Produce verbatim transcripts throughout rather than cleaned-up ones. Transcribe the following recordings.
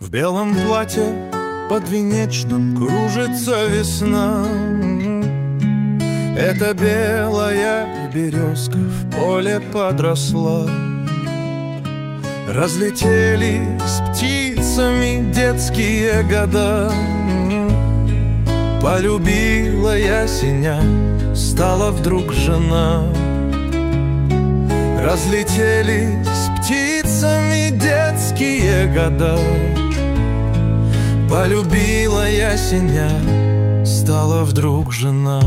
В белом платье подвенечном кружится весна. Эта белая березка в поле подросла. Разлетелись птицами детские года. Полюбила ясеня, стала вдруг жена. Разлетелись птицами детские года. Полюбила ясеня, стала вдруг жена.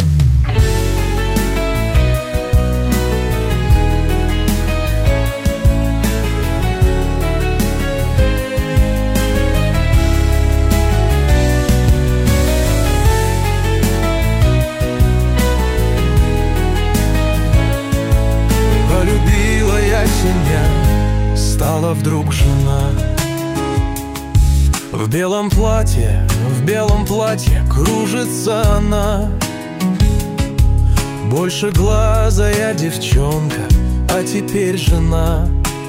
Полюбила ясеня, стала вдруг жена. В белом платье, в белом платье кружится она. Больше глазая девчонка, а теперь жена.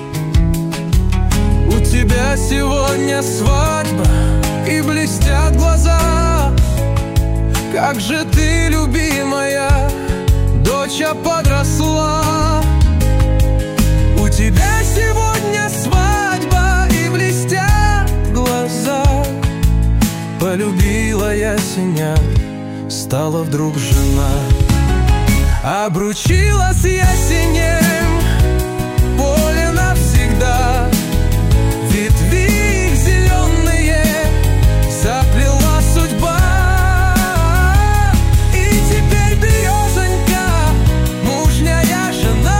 У тебя сегодня свадьба, и блестят глаза. Как же ты, любимая, доча подросла. У тебя сегодня свадьба, и блестят глаза. Полюбила ясеня, стала вдруг жена. Обручилась ясенем поле навсегда. Ветви их зеленые заплела судьба. И теперь березонька, мужняя жена.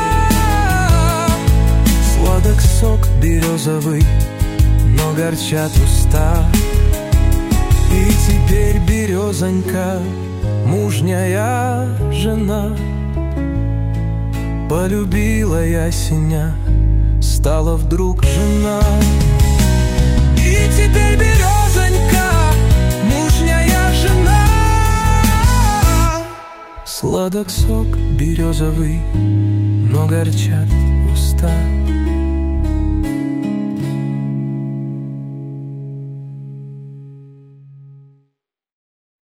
Сладок сок березовый, но горчат уста. И теперь березонька, мужняя жена. Полюбила ясеня, стала вдруг жена. И теперь березонька, мужняя жена. Сладок сок березовый, но горчат уста.